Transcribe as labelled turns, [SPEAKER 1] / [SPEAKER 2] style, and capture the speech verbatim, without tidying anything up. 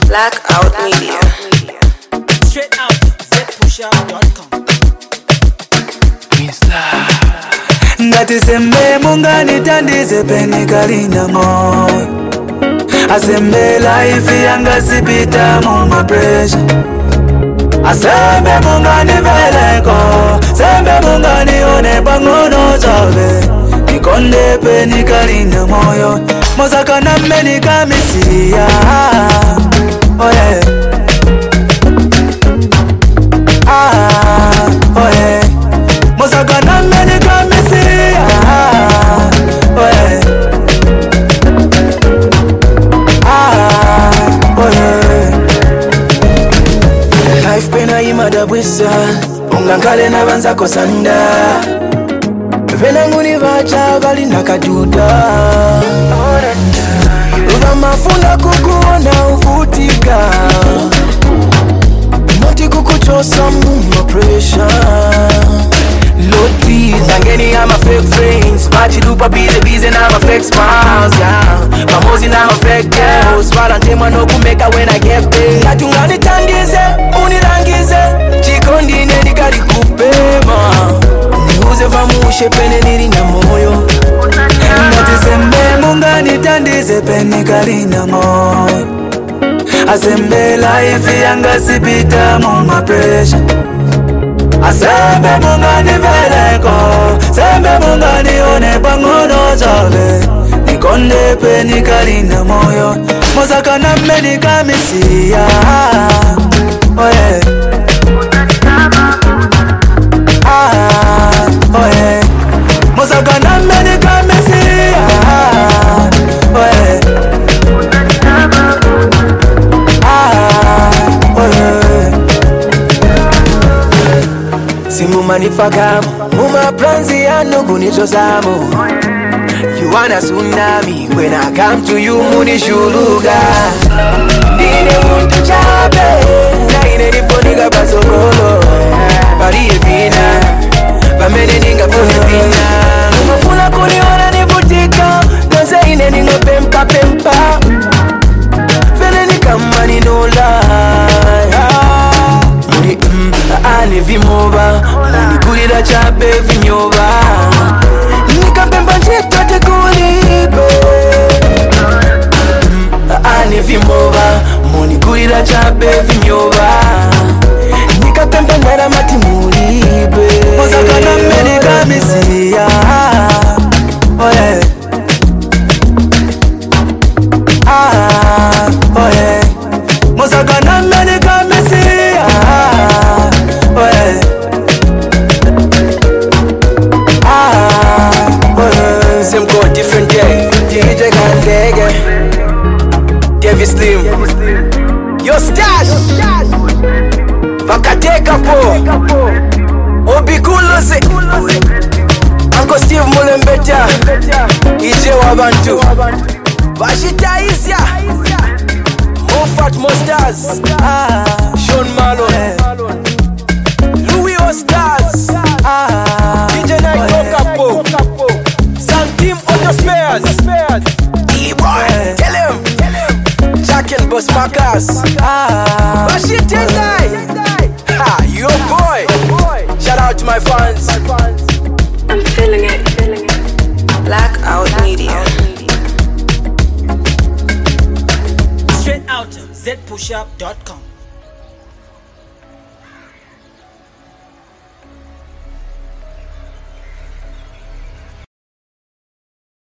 [SPEAKER 1] Blackout Media.
[SPEAKER 2] Straight out z pushup dot com.
[SPEAKER 3] Ngati sembe mungani tandize peni kalina moyo. Asembe life yanga sipita muma pressure. Asembe mungani veleko, sembe mungani one bangono chabe. Nikonde peni kalina moyo, mozaka na meni kamisia. Oh yeah. Ah, oh yeah. Mozaka na meni kamisia. Oh yeah. Ah, oh yeah. Life pena imada bwisa, ungangale na banzako sanda. Vena nguni vacha bali nakaduda. Uva mafunda kukuona uvutika. Moti kukuchosa muma pressure. Loti Zangeni I'm a fake friends. Machi lupa bize bize na ma fake smiles, yeah. Mamozi na ma fake girls. Wala ntema no kumeka when I get paid. Natungani tangize, unirangize. Chikondine nikari kupema. Niuze vamushe pene niri na moyo. Ngati sembe mungani tandize pene kari na moyo. Asembe life yanga sipita muma pressure. Asembe mungani veleko, sembe mungani one bangono chabe. Nikonde peni kalina moyo, mozaka na meni kamisia. Oh yeah. Ah, oh yeah. Mozaka na meni kamisia. Oh yeah. Ah, oh yeah. Simu manifakamu, muma pranzi ya nugu nichosamu. You wanna tsunami, when I come to you muni shuluga. Nine muntu chabe, na ine nipo niga basokolo. Bari evina, pamene ninga funi vina. Umafuna kuniona nivutika, nose ine ningo pempa pempa. Fele nikama ninola. Muni mm, aane vimoba, muni kulira chabe vinyoba. Nikapemba njito tekulibe. Aane vimoba, muni kulira chabe vinyoba. Nikapemba ndara mati mulibe. Mozaka na meni kamisia. Oh yeah. Ah, oh yeah. Mozaka na meni kamisia. Oh yeah. Ah, oh yeah. Same go different day. D J Gandege, David Slim, Yo Stash, Vakateka po, Obi Kulose, Uncle Steve Mulembeta, Ije Wabantu, Bashita Isya, Mofat Mostaz, Sean Malone, Louis Ostaz, D J Night Okapo, Santim Auto Spares, E-Boy, tell him, Jack and Boss Marcus, Bashita Isya, ha, yo boy, shout out to my fans.
[SPEAKER 1] I'm feeling it. Blackout Media.
[SPEAKER 2] Straight out z pushup dot com.